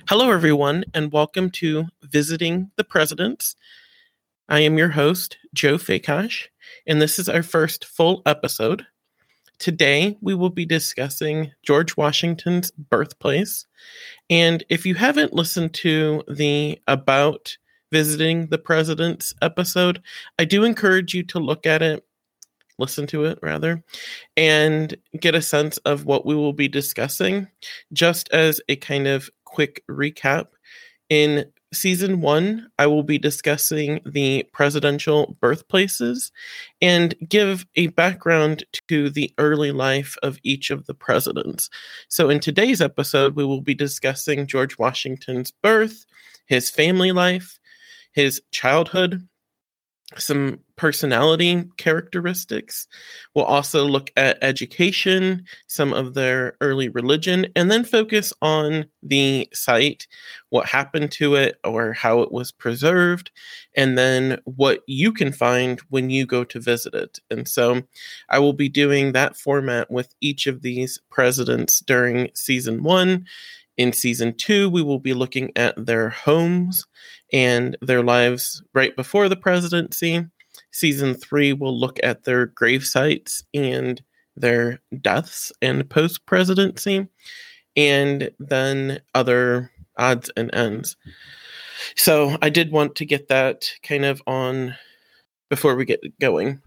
Hello, everyone, and welcome to Visiting the Presidents. I am your host, Joe Fakosh, and this is our first full episode. Today, we will be discussing George Washington's birthplace. And if you haven't listened to the About Visiting the Presidents episode, I do encourage you to listen to it rather, and get a sense of what we will be discussing. Just as a kind of quick recap, in season 1, I will be discussing the presidential birthplaces and give a background to the early life of each of the presidents. So in today's episode, we will be discussing George Washington's birth, his family life, his childhood, some personality characteristics. We'll also look at education, some of their early religion, and then focus on the site, what happened to it or how it was preserved, and then what you can find when you go to visit it. And so I will be doing that format with each of these presidents during season 1. In season 2, we will be looking at their homes and their lives right before the presidency. Season 3 will look at their grave sites and their deaths and post-presidency, and then other odds and ends. So I did want to get that kind of on before we get going.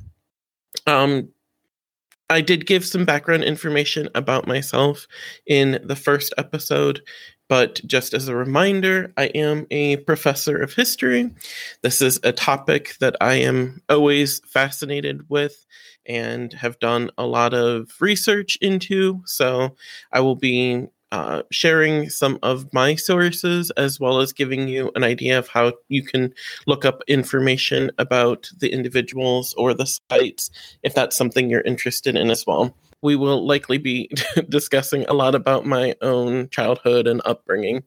I did give some background information about myself in the first episode, but just as a reminder, I am a professor of history. This is a topic that I am always fascinated with and have done a lot of research into. So I will be sharing some of my sources, as well as giving you an idea of how you can look up information about the individuals or the sites, if that's something you're interested in as well. We will likely be discussing a lot about my own childhood and upbringing.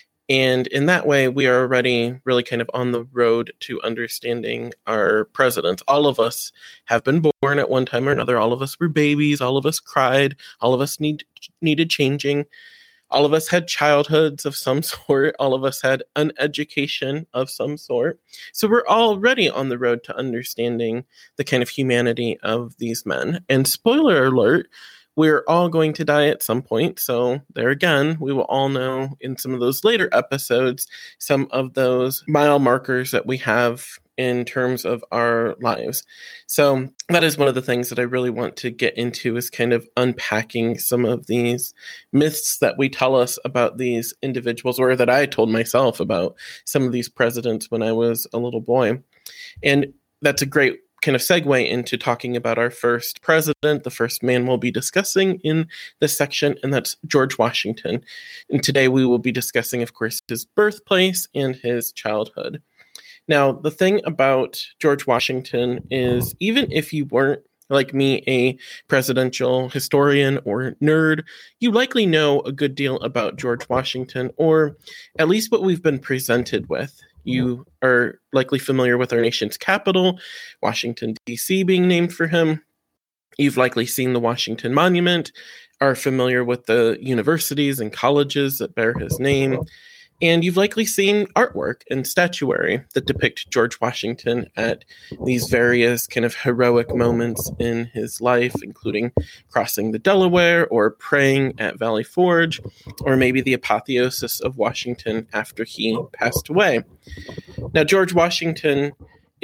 And in that way, we are already really kind of on the road to understanding our presidents. All of us have been born at one time or another. All of us were babies. All of us cried. All of us needed changing. All of us had childhoods of some sort. All of us had an education of some sort. So we're already on the road to understanding the kind of humanity of these men. And spoiler alert, we're all going to die at some point. So there again, we will all know in some of those later episodes, some of those mile markers that we have in terms of our lives. So that is one of the things that I really want to get into, is kind of unpacking some of these myths that we tell us about these individuals, or that I told myself about some of these presidents when I was a little boy. And that's a great kind of segue into talking about our first president, the first man we'll be discussing in this section, and that's George Washington. And today we will be discussing, of course, his birthplace and his childhood. Now, the thing about George Washington is, even if you weren't, like me, a presidential historian or nerd, you likely know a good deal about George Washington, or at least what we've been presented with. You are likely familiar with our nation's capital, Washington, D.C., being named for him. You've likely seen the Washington Monument, are familiar with the universities and colleges that bear his name. And you've likely seen artwork and statuary that depict George Washington at these various kind of heroic moments in his life, including crossing the Delaware or praying at Valley Forge, or maybe the apotheosis of Washington after he passed away. Now, George Washington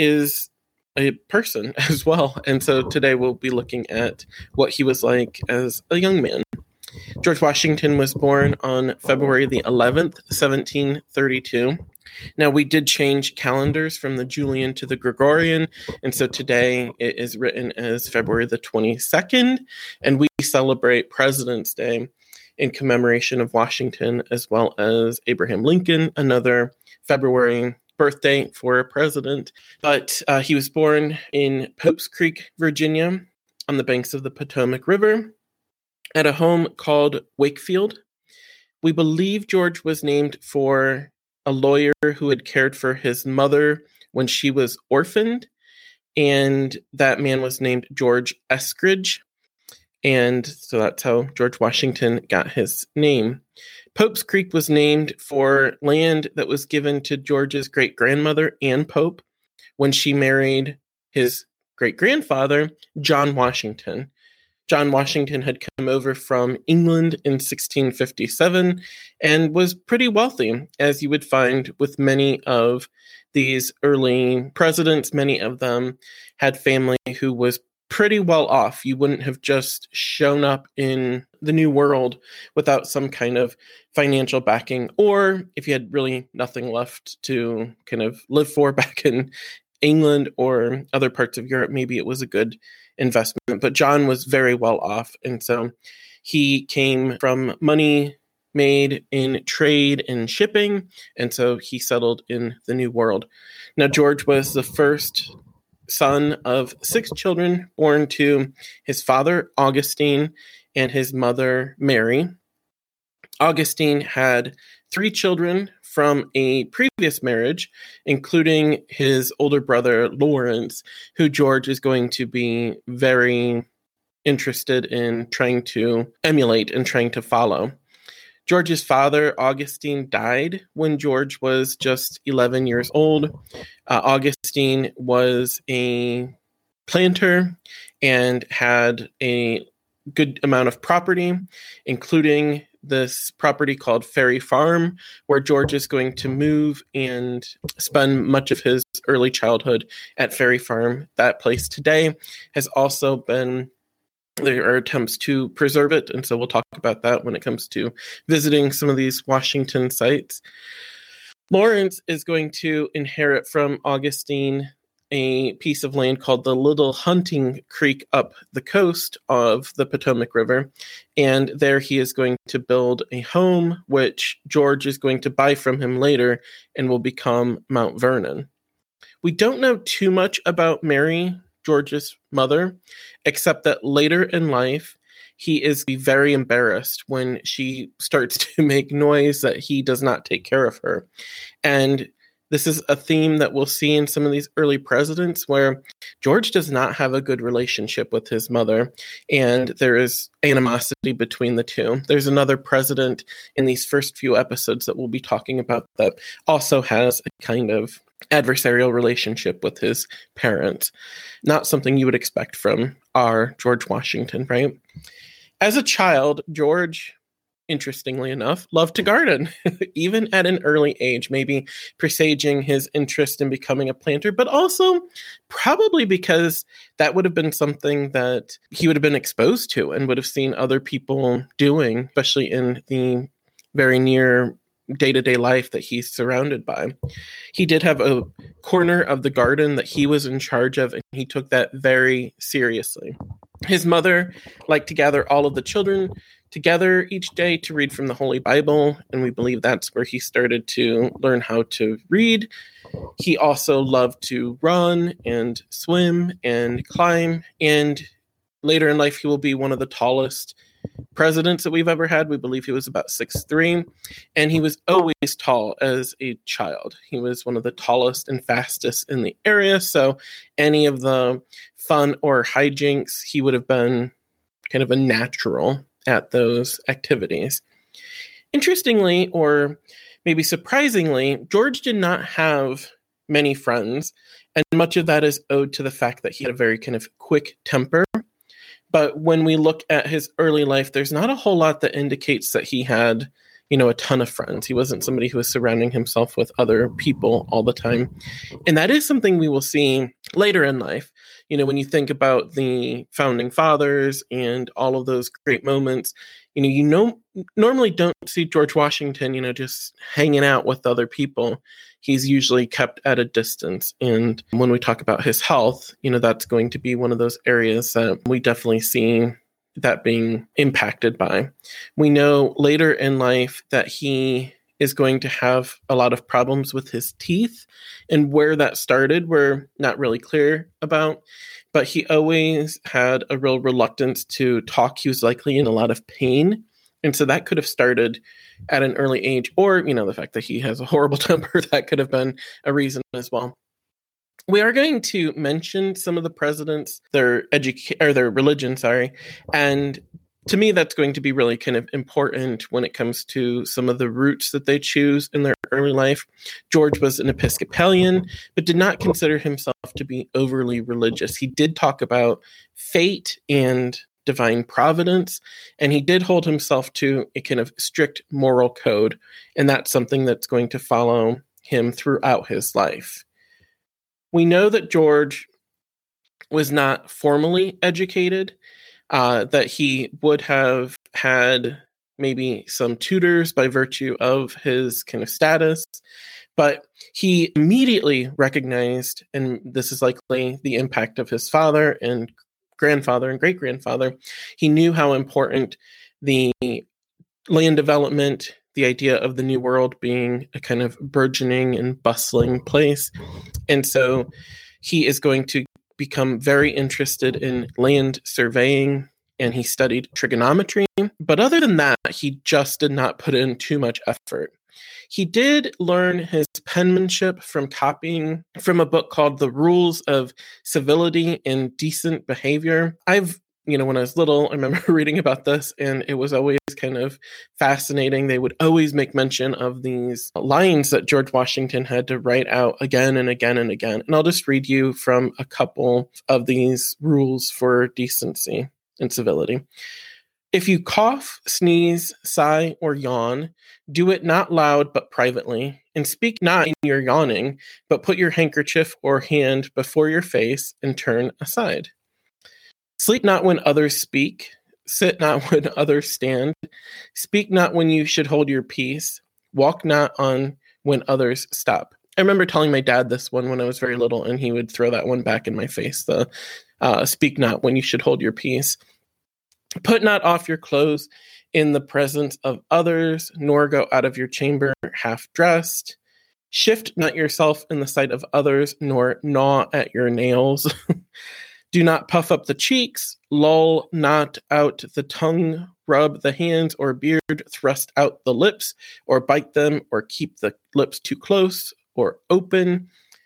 is a person as well. And so today we'll be looking at what he was like as a young man. George Washington was born on February the 11th, 1732. Now, we did change calendars from the Julian to the Gregorian, and so today it is written as February the 22nd, and we celebrate President's Day in commemoration of Washington, as well as Abraham Lincoln, another February birthday for a president. But he was born in Pope's Creek, Virginia, on the banks of the Potomac River, at a home called Wakefield. We believe George was named for a lawyer who had cared for his mother when she was orphaned, and that man was named George Eskridge. And so that's how George Washington got his name. Pope's Creek was named for land that was given to George's great-grandmother, Anne Pope, when she married his great-grandfather, John Washington. John Washington had come over from England in 1657 and was pretty wealthy, as you would find with many of these early presidents. Many of them had family who was pretty well off. You wouldn't have just shown up in the New World without some kind of financial backing, or if you had really nothing left to kind of live for back in England or other parts of Europe, maybe it was a good investment. But John was very well off, and so he came from money made in trade and shipping, and so he settled in the New World. Now, George was the first son of 6 children born to his father, Augustine, and his mother, Mary. Augustine had 3 children from a previous marriage, including his older brother, Lawrence, who George is going to be very interested in trying to emulate and trying to follow. George's father, Augustine, died when George was just 11 years old. Augustine was a planter and had a good amount of property, including this property called Ferry Farm, where George is going to move and spend much of his early childhood at Ferry Farm. That place today has also been, there are attempts to preserve it, and so we'll talk about that when it comes to visiting some of these Washington sites. Lawrence is going to inherit from Augustine a piece of land called the Little Hunting Creek up the coast of the Potomac River, and there he is going to build a home, which George is going to buy from him later and will become Mount Vernon. We don't know too much about Mary, George's mother, except that later in life, he is very embarrassed when she starts to make noise that he does not take care of her. And this is a theme that we'll see in some of these early presidents, where George does not have a good relationship with his mother, and there is animosity between the two. There's another president in these first few episodes that we'll be talking about that also has a kind of adversarial relationship with his parents. Not something you would expect from our George Washington, right? As a child, George, interestingly enough, loved to garden, even at an early age, maybe presaging his interest in becoming a planter, but also probably because that would have been something that he would have been exposed to and would have seen other people doing, especially in the very near day-to-day life that he's surrounded by. He did have a corner of the garden that he was in charge of, and he took that very seriously. His mother liked to gather all of the children together each day to read from the Holy Bible, and we believe that's where he started to learn how to read. He also loved to run and swim and climb, and later in life he will be one of the tallest presidents that we've ever had. We believe he was about 6'3", and he was always tall as a child. He was one of the tallest and fastest in the area, so any of the fun or hijinks, he would have been kind of a natural at those activities. Interestingly, or maybe surprisingly, George did not have many friends, and much of that is owed to the fact that he had a very kind of quick temper. But when we look at his early life, there's not a whole lot that indicates that he had, a ton of friends. He wasn't somebody who was surrounding himself with other people all the time. And that is something we will see later in life. When you think about the founding fathers and all of those great moments, normally don't see George Washington, just hanging out with other people. He's usually kept at a distance. And when we talk about his health, that's going to be one of those areas that we definitely see that being impacted by. We know later in life that he is going to have a lot of problems with his teeth, and where that started, we're not really clear about, but he always had a real reluctance to talk. He was likely in a lot of pain. And so that could have started at an early age, or, the fact that he has a horrible temper, that could have been a reason as well. We are going to mention some of the presidents, their religion, and to me, that's going to be really kind of important when it comes to some of the routes that they choose in their early life. George was an Episcopalian, but did not consider himself to be overly religious. He did talk about fate and divine providence, and he did hold himself to a kind of strict moral code, and that's something that's going to follow him throughout his life. We know that George was not formally educated, that he would have had maybe some tutors by virtue of his kind of status, but he immediately recognized, and this is likely the impact of his father and grandfather and great-grandfather, he knew how important the land development, the idea of the New World being a kind of burgeoning and bustling place. And so he is going to become very interested in land surveying, and he studied trigonometry. But other than that, he just did not put in too much effort. He did learn his penmanship from copying from a book called The Rules of Civility and Decent Behavior. When I was little, I remember reading about this, and it was always kind of fascinating. They would always make mention of these lines that George Washington had to write out again and again and again. And I'll just read you from a couple of these rules for decency and civility. If you cough, sneeze, sigh, or yawn, do it not loud but privately, and speak not in your yawning, but put your handkerchief or hand before your face and turn aside. Sleep not when others speak, sit not when others stand, speak not when you should hold your peace, walk not on when others stop. I remember telling my dad this one when I was very little, and he would throw that one back in my face, the speak not when you should hold your peace. Put not off your clothes in the presence of others, nor go out of your chamber half dressed. Shift not yourself in the sight of others, nor gnaw at your nails. Do not puff up the cheeks, loll not out the tongue, rub the hands or beard, thrust out the lips, or bite them, or keep the lips too close or open.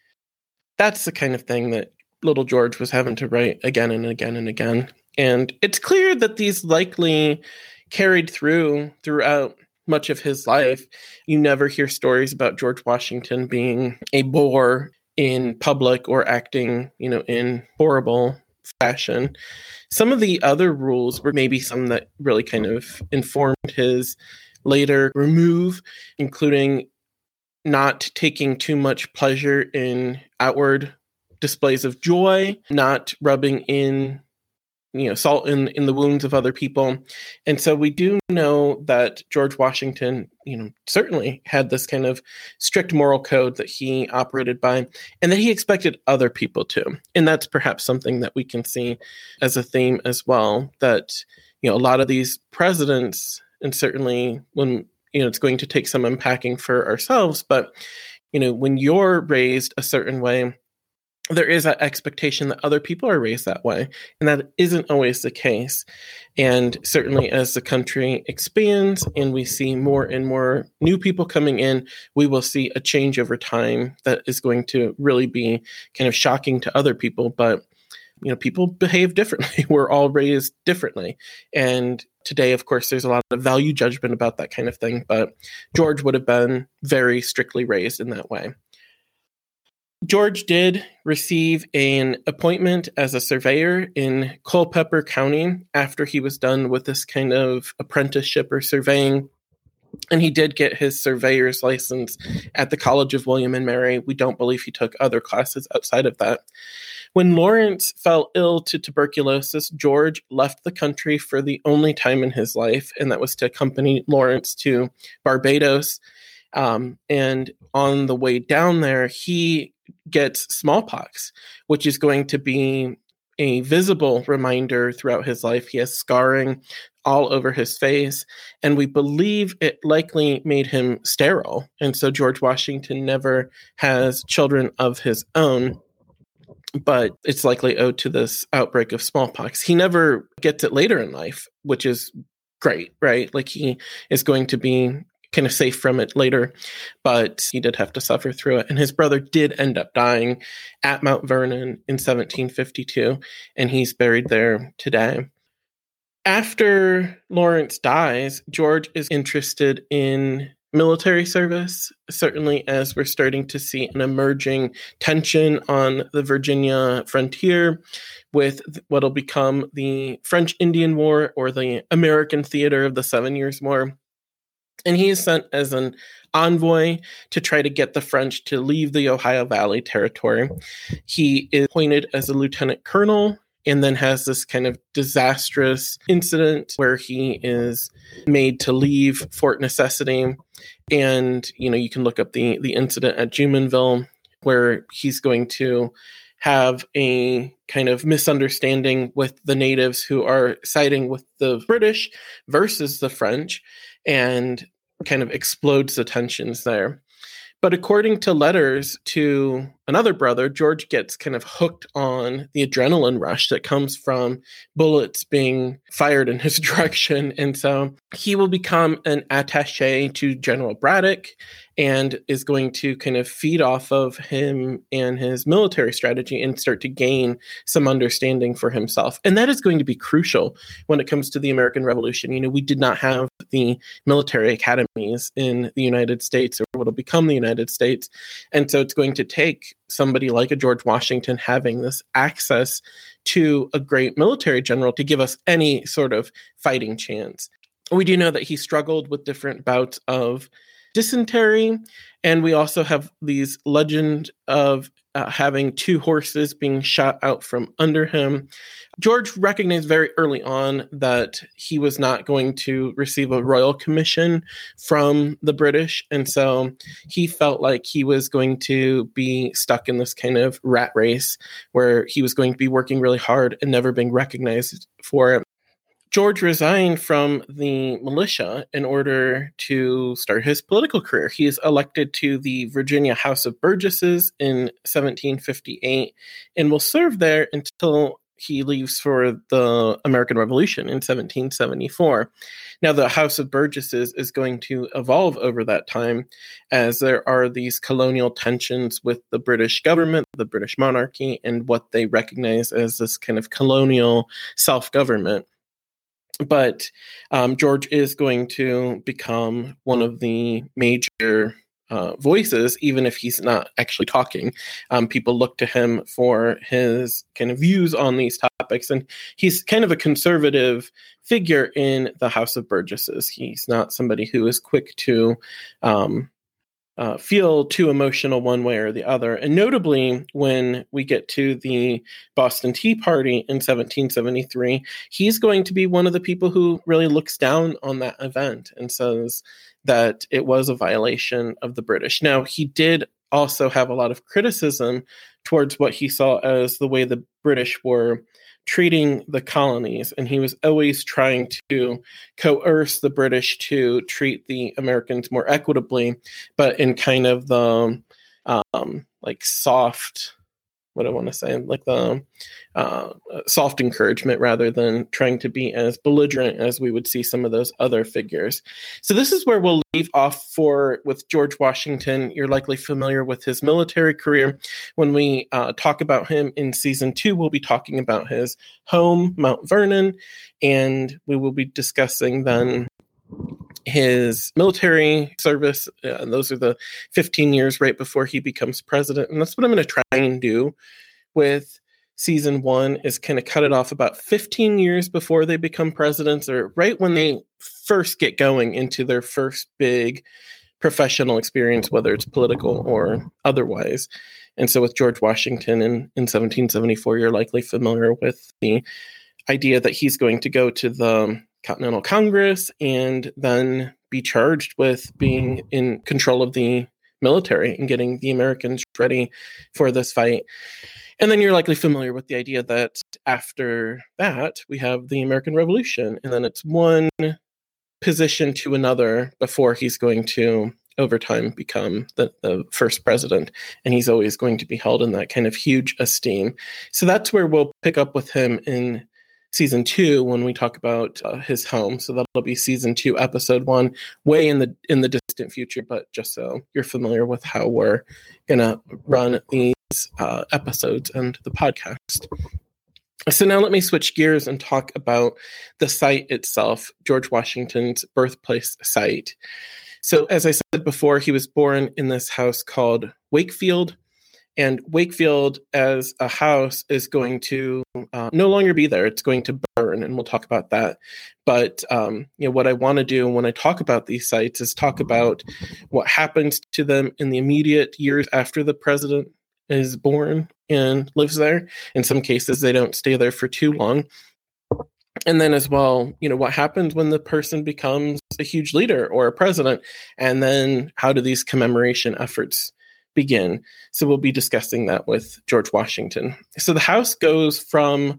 That's the kind of thing that little George was having to write again and again and again. And it's clear that these likely carried throughout much of his life. You never hear stories about George Washington being a bore in public or acting, in horrible fashion. Some of the other rules were maybe some that really kind of informed his later remove, including not taking too much pleasure in outward displays of joy, not rubbing in salt in the wounds of other people. And so we do know that George Washington, certainly had this kind of strict moral code that he operated by, and that he expected other people to. And that's perhaps something that we can see as a theme as well, that, a lot of these presidents, and certainly when, it's going to take some unpacking for ourselves, but, when you're raised a certain way, there is that expectation that other people are raised that way, and that isn't always the case. And certainly as the country expands and we see more and more new people coming in, we will see a change over time that is going to really be kind of shocking to other people. But, people behave differently. We're all raised differently. And today, of course, there's a lot of value judgment about that kind of thing, but George would have been very strictly raised in that way. George did receive an appointment as a surveyor in Culpeper County after he was done with this kind of apprenticeship or surveying. And he did get his surveyor's license at the College of William and Mary. We don't believe he took other classes outside of that. When Lawrence fell ill to tuberculosis, George left the country for the only time in his life, and that was to accompany Lawrence to Barbados. And on the way down there, he gets smallpox, which is going to be a visible reminder throughout his life. He has scarring all over his face, and we believe it likely made him sterile. And so George Washington never has children of his own, but it's likely owed to this outbreak of smallpox. He never gets it later in life, which is great, right? Like, he is going to be kind of safe from it later, but he did have to suffer through it. And his brother did end up dying at Mount Vernon in 1752, and he's buried there today. After Lawrence dies, George is interested in military service, certainly as we're starting to see an emerging tension on the Virginia frontier with what'll become the French Indian War, or the American theater of the 7 Years' War. And he is sent as an envoy to try to get the French to leave the Ohio Valley territory. He is appointed as a lieutenant colonel, and then has this kind of disastrous incident where he is made to leave Fort Necessity. And, you can look up the incident at Jumonville, where he's going to have a kind of misunderstanding with the natives who are siding with the British versus the French, and kind of explodes the tensions there. But according to letters to another brother, George gets kind of hooked on the adrenaline rush that comes from bullets being fired in his direction. And so he will become an attaché to General Braddock, and is going to kind of feed off of him and his military strategy and start to gain some understanding for himself. And that is going to be crucial when it comes to the American Revolution. We did not have the military academies in the United States, or what will become the United States. And so it's going to take somebody like a George Washington having this access to a great military general to give us any sort of fighting chance. We do know that he struggled with different bouts of dysentery, and we also have these legend of having 2 horses being shot out from under him. George recognized very early on that he was not going to receive a royal commission from the British, and so he felt like he was going to be stuck in this kind of rat race where he was going to be working really hard and never being recognized for it. George resigned from the militia in order to start his political career. He is elected to the Virginia House of Burgesses in 1758 and will serve there until he leaves for the American Revolution in 1774. Now, the House of Burgesses is going to evolve over that time, as there are these colonial tensions with the British government, the British monarchy, and what they recognize as this kind of colonial self-government. But George is going to become one of the major voices, even if he's not actually talking. People look to him for his kind of views on these topics, and he's kind of a conservative figure in the House of Burgesses. He's not somebody who is quick to feel too emotional one way or the other. And notably, when we get to the Boston Tea Party in 1773, he's going to be one of the people who really looks down on that event and says that it was a violation of the British. Now, he did also have a lot of criticism towards what he saw as the way the British were treating the colonies, and he was always trying to coerce the British to treat the Americans more equitably, but in kind of the like soft, what I want to say, like the soft encouragement, rather than trying to be as belligerent as we would see some of those other figures. So this is where we'll leave off with George Washington. You're likely familiar with his military career. When we talk about him in season 2, we'll be talking about his home, Mount Vernon, and we will be discussing then his military service. Those are the 15 years right before he becomes president. And that's what I'm going to try and do with season 1, is kind of cut it off about 15 years before they become presidents, or right when they first get going into their first big professional experience, whether it's political or otherwise. And so with George Washington in 1774, you're likely familiar with the idea that he's going to go to the Continental Congress and then be charged with being in control of the military and getting the Americans ready for this fight. And then you're likely familiar with the idea that after that, we have the American Revolution, and then it's one position to another before he's going to, over time, become the first president. And he's always going to be held in that kind of huge esteem. So that's where we'll pick up with him in season 2 when we talk about his home. So that'll be season 2, episode 1, way in the distant future, but just so you're familiar with how we're going to run these episodes and the podcast. So now let me switch gears and talk about the site itself, George Washington's birthplace site. So as I said before, he was born in this house called Wakefield. And Wakefield as a house is going to no longer be there. It's going to burn, and we'll talk about that. But what I want to do when I talk about these sites is talk about what happens to them in the immediate years after the president is born and lives there. In some cases, they don't stay there for too long. And then as well, what happens when the person becomes a huge leader or a president? And then how do these commemoration efforts begin? So we'll be discussing that with George Washington. So the house goes from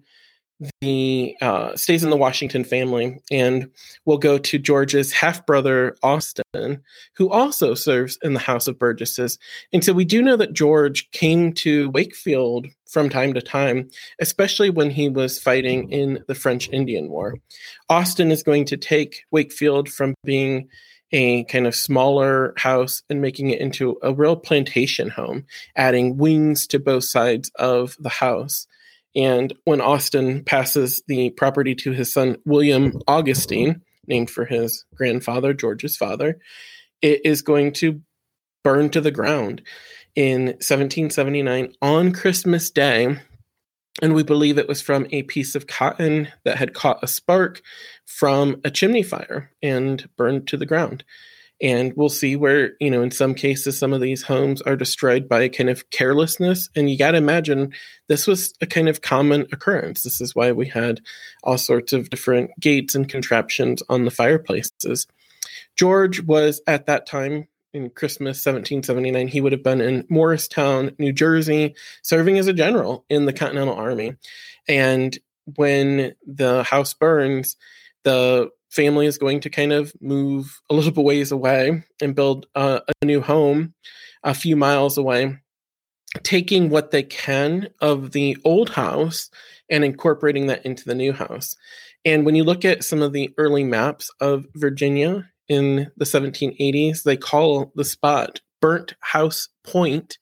stays in the Washington family, and we'll go to George's half-brother, Austin, who also serves in the House of Burgesses. And so we do know that George came to Wakefield from time to time, especially when he was fighting in the French Indian War. Austin is going to take Wakefield from being a kind of smaller house and making it into a real plantation home, adding wings to both sides of the house. And when Austin passes the property to his son, William Augustine, named for his grandfather, George's father, it is going to burn to the ground in 1779 on Christmas Day. And we believe it was from a piece of cotton that had caught a spark from a chimney fire and burned to the ground. And we'll see where, in some cases, some of these homes are destroyed by kind of carelessness. And you got to imagine this was a kind of common occurrence. This is why we had all sorts of different gates and contraptions on the fireplaces. George was at that time, in Christmas 1779, he would have been in Morristown, New Jersey, serving as a general in the Continental Army. And when the house burns, the family is going to kind of move a little bit ways away and build a new home a few miles away, taking what they can of the old house and incorporating that into the new house. And when you look at some of the early maps of Virginia in the 1780s, they call the spot Burnt House Point,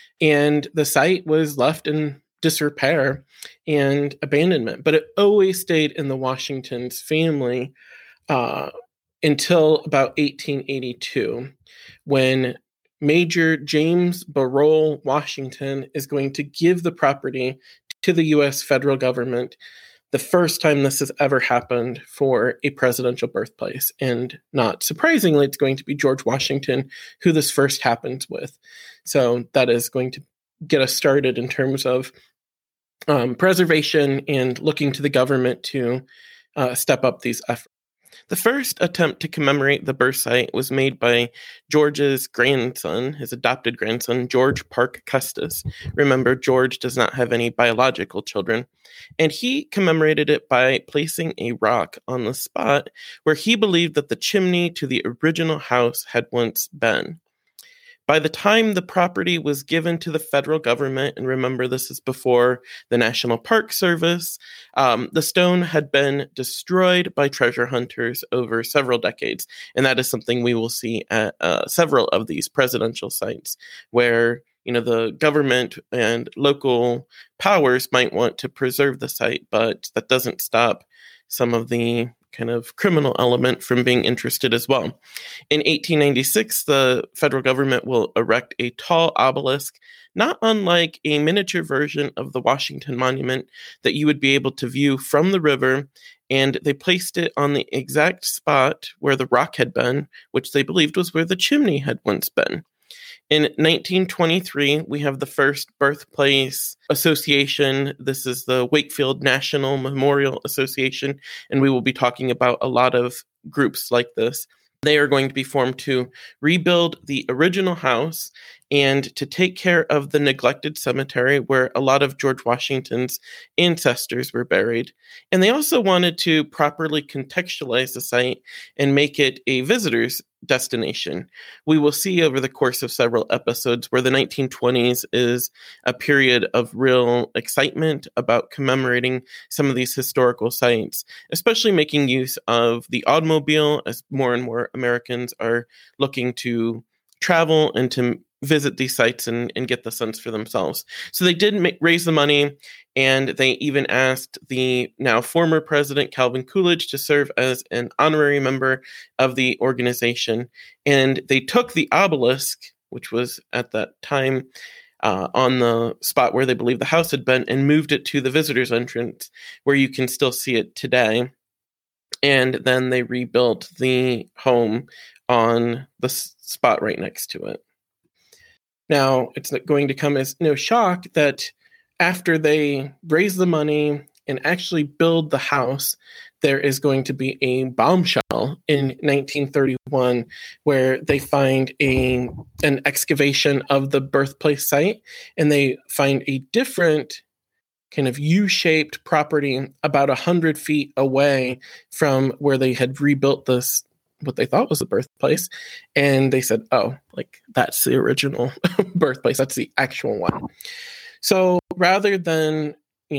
and the site was left in disrepair and abandonment. But it always stayed in the Washington's family until about 1882, when Major James Barole Washington is going to give the property to the U.S. federal government, the first time this has ever happened for a presidential birthplace. And not surprisingly, it's going to be George Washington who this first happens with. So that is going to get us started in terms of preservation and looking to the government to step up these efforts. The first attempt to commemorate the birth site was made by George's grandson, his adopted grandson, George Parke Custis. Remember, George does not have any biological children. And he commemorated it by placing a rock on the spot where he believed that the chimney to the original house had once been. By the time the property was given to the federal government, and remember this is before the National Park Service, the stone had been destroyed by treasure hunters over several decades. And that is something we will see at several of these presidential sites where the government and local powers might want to preserve the site, but that doesn't stop some of the kind of criminal element from being interested as well. In 1896, the federal government will erect a tall obelisk, not unlike a miniature version of the Washington Monument that you would be able to view from the river, and they placed it on the exact spot where the rock had been, which they believed was where the chimney had once been. In 1923, we have the first birthplace association. This is the Wakefield National Memorial Association, and we will be talking about a lot of groups like this. They are going to be formed to rebuild the original house and to take care of the neglected cemetery where a lot of George Washington's ancestors were buried. And they also wanted to properly contextualize the site and make it a visitor's destination. We will see over the course of several episodes where the 1920s is a period of real excitement about commemorating some of these historical sites, especially making use of the automobile as more and more Americans are looking to travel and to visit these sites and get the sense for themselves. So they did raise the money, and they even asked the now former president, Calvin Coolidge, to serve as an honorary member of the organization. And they took the obelisk, which was at that time on the spot where they believe the house had been, and moved it to the visitor's entrance, where you can still see it today. And then they rebuilt the home on the spot right next to it. Now, it's not going to come as no shock that after they raise the money and actually build the house, there is going to be a bombshell in 1931 where they find an excavation of the birthplace site, and they find a different kind of U-shaped property about 100 feet away from where they had rebuilt this, what they thought was the birthplace. And they said, oh, like that's the original birthplace. That's the actual one. So rather than,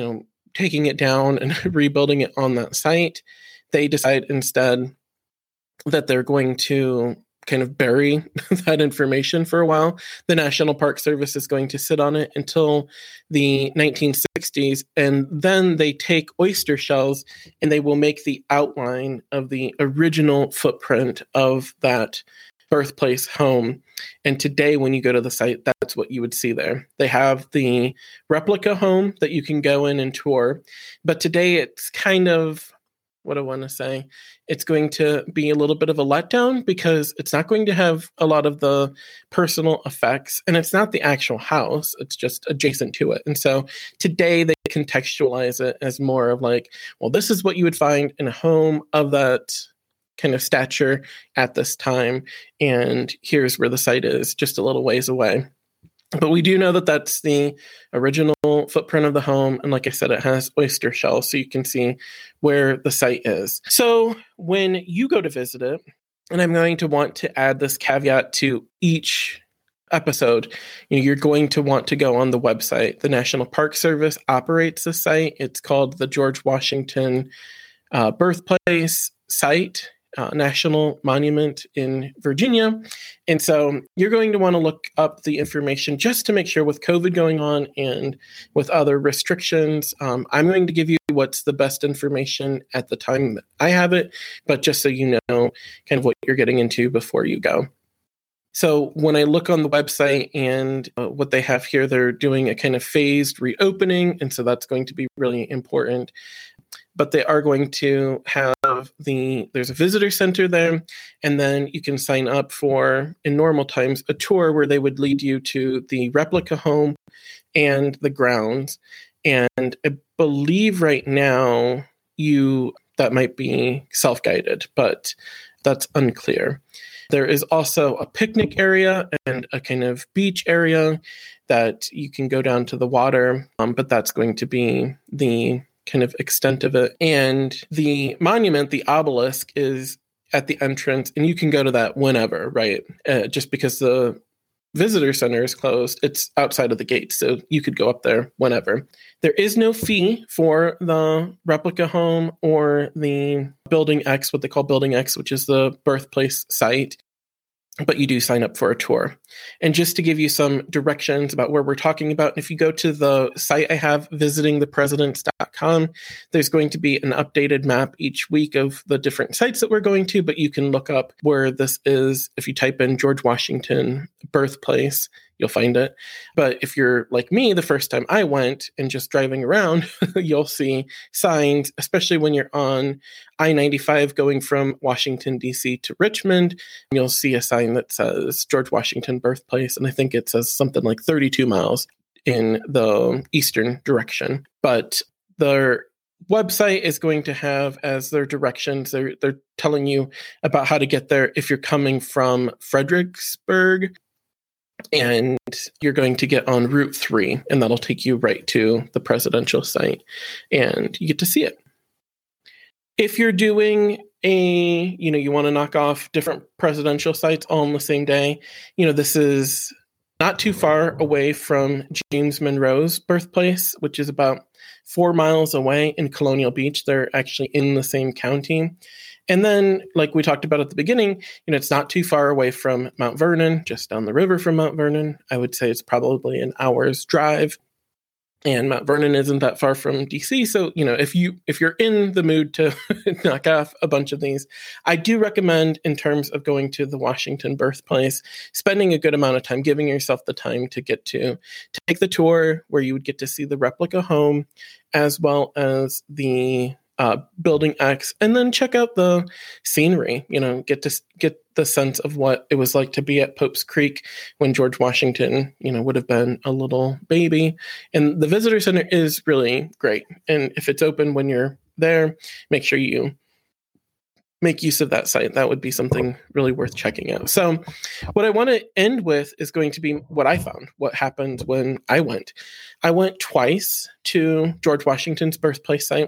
taking it down and rebuilding it on that site, they decide instead that they're going to kind of bury that information for a while. The National Park Service is going to sit on it until the 1960s, and then they take oyster shells and they will make the outline of the original footprint of that birthplace home. And today, when you go to the site, that's what you would see there. They have the replica home that you can go in and tour, but today it's kind of, what I want to say, it's going to be a little bit of a letdown because it's not going to have a lot of the personal effects, and it's not the actual house, it's just adjacent to it. And so today they contextualize it as more of like, well, this is what you would find in a home of that kind of stature at this time, and here's where the site is, just a little ways away. But we do know that that's the original footprint of the home. And like I said, it has oyster shells, so you can see where the site is. So when you go to visit it, and I'm going to want to add this caveat to each episode, you're going to want to go on the website. The National Park Service operates the site. It's called the George Washington Birthplace Site. National Monument in Virginia. And so you're going to want to look up the information just to make sure, with COVID going on and with other restrictions. I'm going to give you what's the best information at the time that I have it, but just so you know kind of what you're getting into before you go. So when I look on the website and what they have here, they're doing a kind of phased reopening. And so that's going to be really important. But they are going to have there's a visitor center there, and then you can sign up for, in normal times, a tour where they would lead you to the replica home and the grounds. And I believe right now that might be self-guided, but that's unclear. There is also a picnic area and a kind of beach area that you can go down to the water, but that's going to be the kind of extent of it. And the monument, the obelisk, is at the entrance, and you can go to that whenever, right? Just because the visitor center is closed, it's outside of the gate, so you could go up there whenever. There is no fee for the replica home or the Building X, what they call Building X, which is the birthplace site, but you do sign up for a tour. And just to give you some directions about where we're talking about, if you go to the site I have, visitingthepresidents.com, there's going to be an updated map each week of the different sites that we're going to, but you can look up where this is. If you type in George Washington birthplace, you'll find it. But if you're like me, the first time I went and just driving around, you'll see signs, especially when you're on I-95 going from Washington, D.C. to Richmond. You'll see a sign that says George Washington birthplace, and I think it says something like 32 miles in the eastern direction. But their website is going to have as their directions, they're telling you about how to get there if you're coming from Fredericksburg. And you're going to get on Route 3, and that'll take you right to the presidential site, and you get to see it. If you're doing you want to knock off different presidential sites all on the same day, this is not too far away from James Monroe's birthplace, which is about 4 miles away in Colonial Beach. They're actually in the same county. And then, like we talked about at the beginning, it's not too far away from Mount Vernon, just down the river from Mount Vernon. I would say it's probably an hour's drive. And Mount Vernon isn't that far from DC. So, if you're in the mood to knock off a bunch of these, I do recommend, in terms of going to the Washington birthplace, spending a good amount of time, giving yourself the time to take the tour where you would get to see the replica home, as well as the Building X, and then check out the scenery, get the sense of what it was like to be at Pope's Creek when George Washington, would have been a little baby. And the visitor center is really great. And if it's open when you're there, make sure you make use of that site. That would be something really worth checking out. So what I want to end with is going to be what I found, what happened when I went. I went twice to George Washington's birthplace site.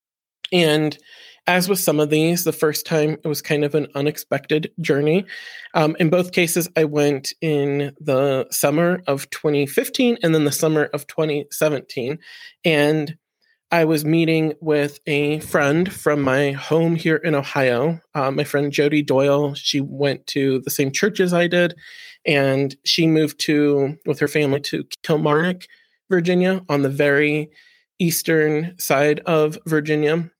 And as with some of these, the first time it was kind of an unexpected journey. In both cases, I went in the summer of 2015 and then the summer of 2017. And I was meeting with a friend from my home here in Ohio, my friend Jody Doyle. She went to the same church as I did, and she moved with her family to Kilmarnock, Virginia, on the very eastern side of Virginia.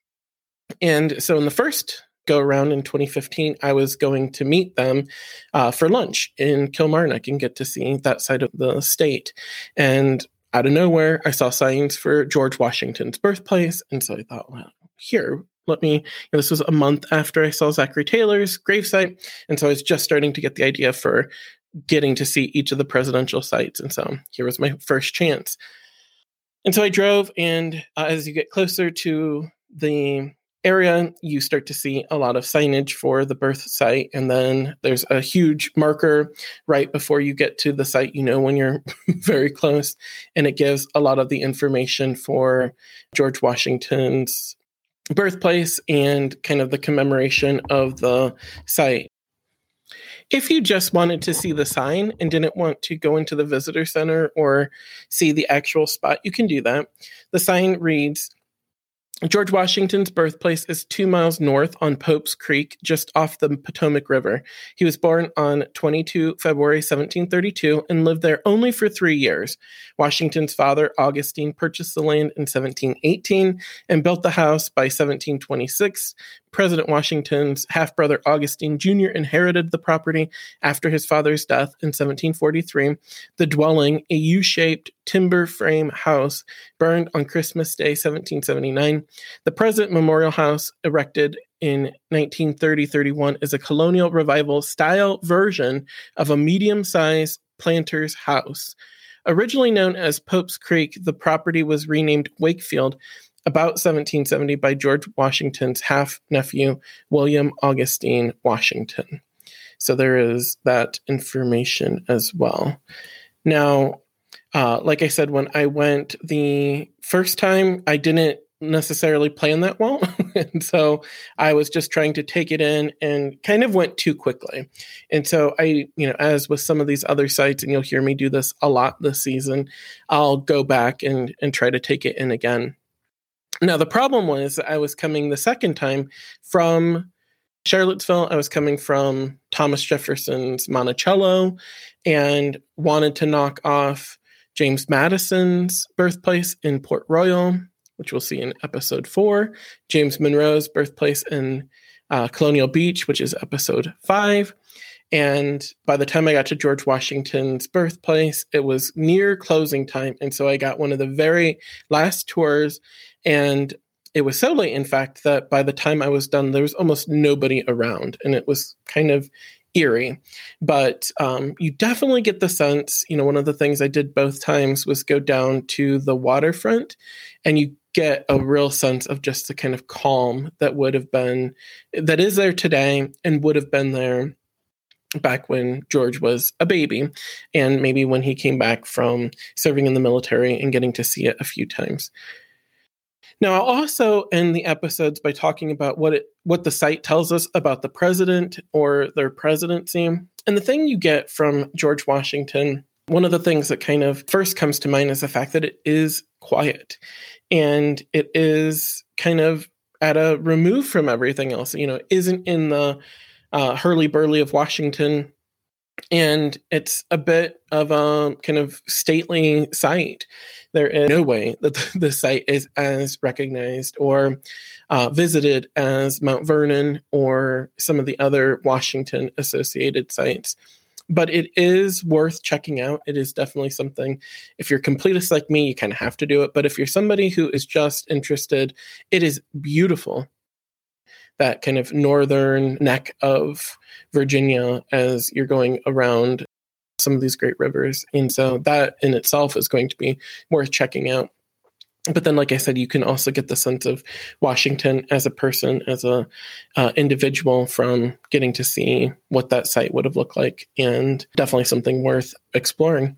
And so in the first go around in 2015, I was going to meet them for lunch in Kilmarnock and get to see that side of the state. And out of nowhere, I saw signs for George Washington's birthplace. And so I thought, well, here, let me, this was a month after I saw Zachary Taylor's gravesite. And so I was just starting to get the idea for getting to see each of the presidential sites. And so here was my first chance. And so I drove, and as you get closer to the area, you start to see a lot of signage for the birth site. And then there's a huge marker right before you get to the site, when you're very close. And it gives a lot of the information for George Washington's birthplace and kind of the commemoration of the site. If you just wanted to see the sign and didn't want to go into the visitor center or see the actual spot, you can do that. The sign reads, George Washington's birthplace is 2 miles north on Pope's Creek, just off the Potomac River. He was born on 22 February 1732 and lived there only for 3 years. Washington's father, Augustine, purchased the land in 1718 and built the house by 1726. President Washington's half-brother Augustine Jr. inherited the property after his father's death in 1743. The dwelling, a U-shaped timber frame house, burned on Christmas Day, 1779. The President Memorial House, erected in 1930-31, is a colonial revival style version of a medium-sized planter's house. Originally known as Pope's Creek, the property was renamed Wakefield about 1770 by George Washington's half-nephew, William Augustine Washington. So there is that information as well. Now, like I said, when I went the first time, I didn't necessarily plan that well. And so I was just trying to take it in and kind of went too quickly. And so I, as with some of these other sites, and you'll hear me do this a lot this season, I'll go back and try to take it in again. Now, the problem was I was coming the second time from Charlottesville. I was coming from Thomas Jefferson's Monticello and wanted to knock off James Madison's birthplace in Port Royal, which we'll see in episode 4, James Monroe's birthplace in Colonial Beach, which is episode 5. And by the time I got to George Washington's birthplace, it was near closing time. And so I got one of the very last tours. And it was so late, in fact, that by the time I was done, there was almost nobody around. And it was kind of eerie. But you definitely get the sense, one of the things I did both times was go down to the waterfront, and you get a real sense of just the kind of calm that is there today and would have been there back when George was a baby, and maybe when he came back from serving in the military and getting to see it a few times. Now, I'll also end the episodes by talking about what the site tells us about the president or their presidency. And the thing you get from George Washington, one of the things that kind of first comes to mind is the fact that it is quiet. And it is kind of at a remove from everything else, isn't in the hurly-burly of Washington. And it's a bit of a kind of stately site. There is no way that the site is as recognized or visited as Mount Vernon or some of the other Washington associated sites. But it is worth checking out. It is definitely something, if you're completist like me, you kind of have to do it. But if you're somebody who is just interested, it is beautiful. That kind of northern neck of Virginia as you're going around some of these great rivers. And so that in itself is going to be worth checking out. But then, like I said, you can also get the sense of Washington as a person, as a individual from getting to see what that site would have looked like, and definitely something worth exploring.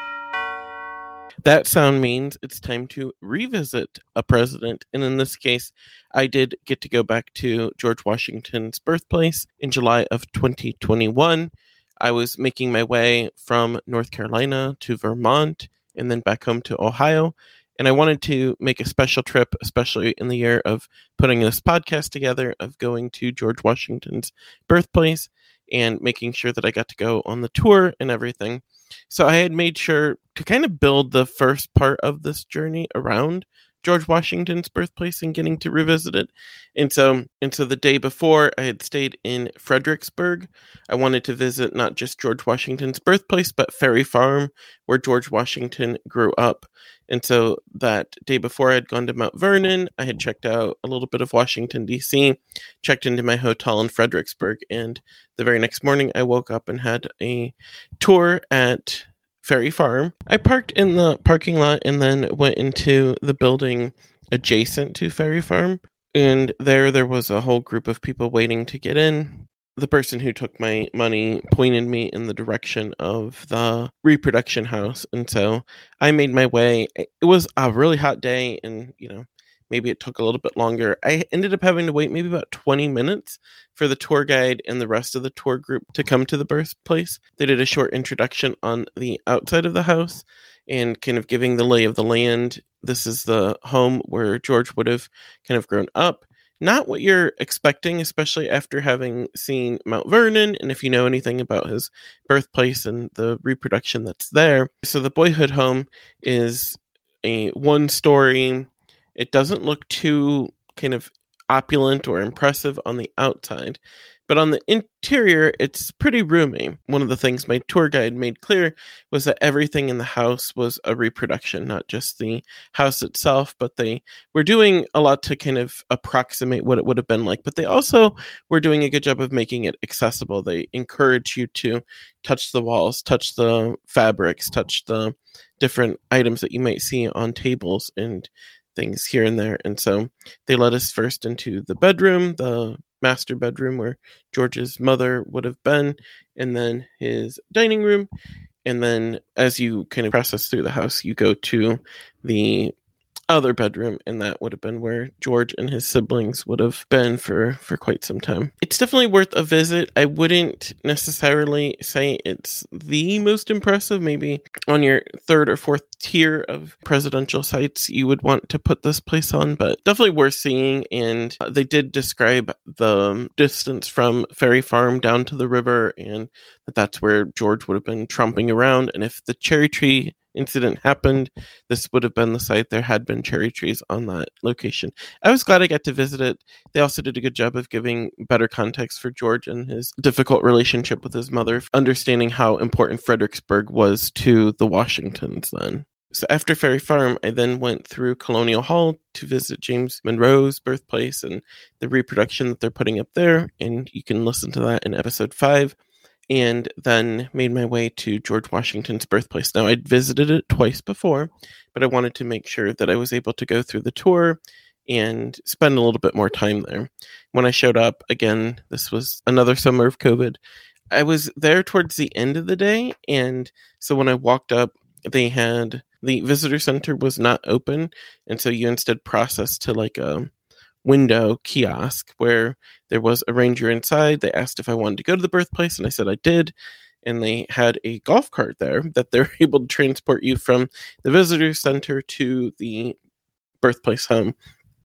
That sound means it's time to revisit a president. And in this case, I did get to go back to George Washington's birthplace in July of 2021. I was making my way from North Carolina to Vermont and then back home to Ohio. And I wanted to make a special trip, especially in the year of putting this podcast together, of going to George Washington's birthplace and making sure that I got to go on the tour and everything. So I had made sure to kind of build the first part of this journey around George Washington's birthplace and getting to revisit it. And so the day before, I had stayed in Fredericksburg. I wanted to visit not just George Washington's birthplace, but Ferry Farm, where George Washington grew up. And so that day before, I had gone to Mount Vernon. I had checked out a little bit of Washington, D.C., checked into my hotel in Fredericksburg. And the very next morning, I woke up and had a tour at Ferry Farm. I parked in the parking lot and then went into the building adjacent to Ferry Farm. And there was a whole group of people waiting to get in. The person who took my money pointed me in the direction of the reproduction house. And so I made my way. It was a really hot day and, maybe it took a little bit longer. I ended up having to wait maybe about 20 minutes for the tour guide and the rest of the tour group to come to the birthplace. They did a short introduction on the outside of the house and kind of giving the lay of the land. This is the home where George would have kind of grown up. Not what you're expecting, especially after having seen Mount Vernon, and if you know anything about his birthplace and the reproduction that's there. So the boyhood home is a one-story. It doesn't look too kind of opulent or impressive on the outside, but on the interior, it's pretty roomy. One of the things my tour guide made clear was that everything in the house was a reproduction, not just the house itself, but they were doing a lot to kind of approximate what it would have been like. But they also were doing a good job of making it accessible. They encourage you to touch the walls, touch the fabrics, touch the different items that you might see on tables and things here and there. And so they led us first into the bedroom, the master bedroom where George's mother would have been, and then his dining room. And then as you kind of process through the house, you go to the other bedroom, and that would have been where George and his siblings would have been for quite some time. It's definitely worth a visit. I wouldn't necessarily say it's the most impressive. Maybe on your third or fourth tier of presidential sites you would want to put this place on, but definitely worth seeing. And they did describe the distance from Ferry Farm down to the river, and that's where George would have been tromping around. And if the cherry tree incident happened, this would have been the site. There had been cherry trees on that location. I was glad I got to visit it. They also did a good job of giving better context for George and his difficult relationship with his mother, understanding how important Fredericksburg was to the Washingtons then. So after Ferry Farm, I then went through Colonial Hall to visit James Monroe's birthplace and the reproduction that they're putting up there, and you can listen to that in episode 5. And then made my way to George Washington's birthplace. Now, I'd visited it twice before, but I wanted to make sure that I was able to go through the tour and spend a little bit more time there. When I showed up, again, this was another summer of COVID. I was there towards the end of the day, and so when I walked up, they had the visitor center was not open, and so you instead processed to like a window kiosk where there was a ranger inside. They asked if I wanted to go to the birthplace, and I said I did. And they had a golf cart there that they're able to transport you from the visitor center to the birthplace home.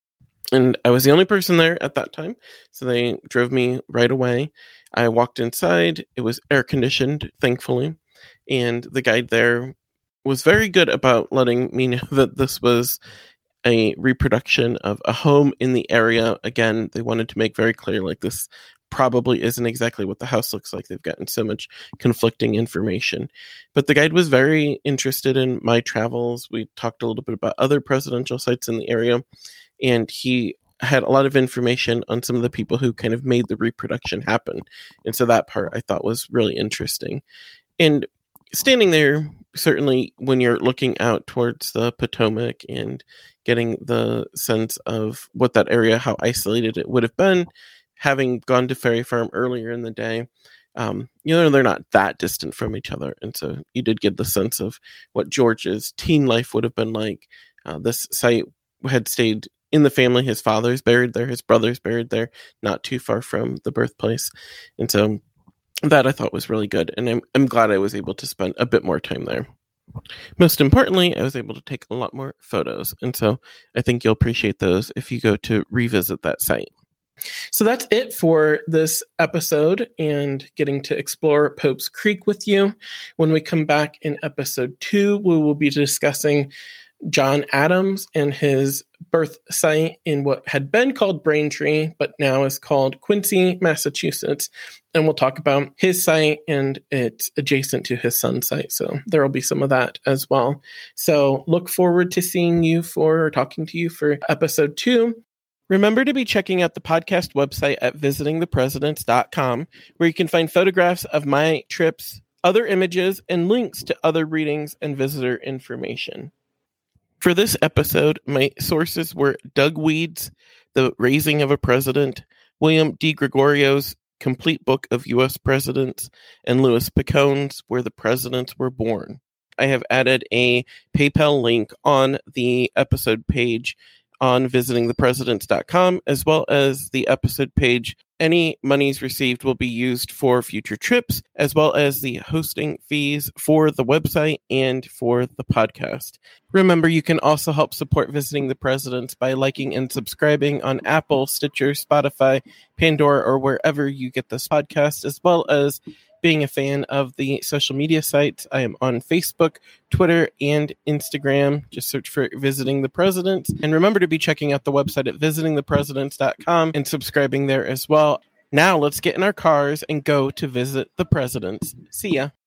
And I was the only person there at that time, so they drove me right away. I walked inside. It was air conditioned, thankfully, and the guide there was very good about letting me know that this was a reproduction of a home in the area. Again, they wanted to make very clear, like, this probably isn't exactly what the house looks like. They've gotten so much conflicting information. But the guide was very interested in my travels. We talked a little bit about other presidential sites in the area, and he had a lot of information on some of the people who kind of made the reproduction happen. And so that part I thought was really interesting. And standing there, certainly when you're looking out towards the Potomac and getting the sense of what that area, how isolated it would have been, having gone to Ferry Farm earlier in the day, they're not that distant from each other. And so you did get the sense of what George's teen life would have been like. This site had stayed in the family. His father's buried there, his brother's buried there, not too far from the birthplace. And so that I thought was really good. And I'm glad I was able to spend a bit more time there. Most importantly, I was able to take a lot more photos. And so I think you'll appreciate those if you go to revisit that site. So that's it for this episode and getting to explore Pope's Creek with you. When we come back in episode 2, we will be discussing John Adams and his birth site in what had been called Braintree, but now is called Quincy, Massachusetts. And we'll talk about his site, and it's adjacent to his son's site. So there will be some of that as well. So look forward to seeing you talking to you for episode 2. Remember to be checking out the podcast website at visitingthepresidents.com, where you can find photographs of my trips, other images, and links to other readings and visitor information. For this episode, my sources were Doug Weed's The Raising of a President, William D. Gregorio's Complete Book of U.S. Presidents, and Louis Picone's Where the Presidents Were Born. I have added a PayPal link on the episode page on visitingthepresidents.com, as well as the episode page. Any monies received will be used for future trips, as well as the hosting fees for the website and for the podcast. Remember, you can also help support Visiting the Presidents by liking and subscribing on Apple, Stitcher, Spotify, Pandora, or wherever you get this podcast, as well as being a fan of the social media sites. I am on Facebook, Twitter, and Instagram. Just search for Visiting the Presidents. And remember to be checking out the website at visitingthepresidents.com and subscribing there as well. Now let's get in our cars and go to visit the presidents. See ya.